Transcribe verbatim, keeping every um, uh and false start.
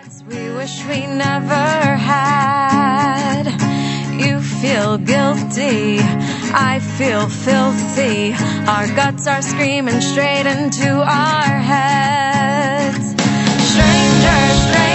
We wish we never had. You feel guilty, I feel filthy. Our guts are screaming straight into our heads. Stranger, stranger.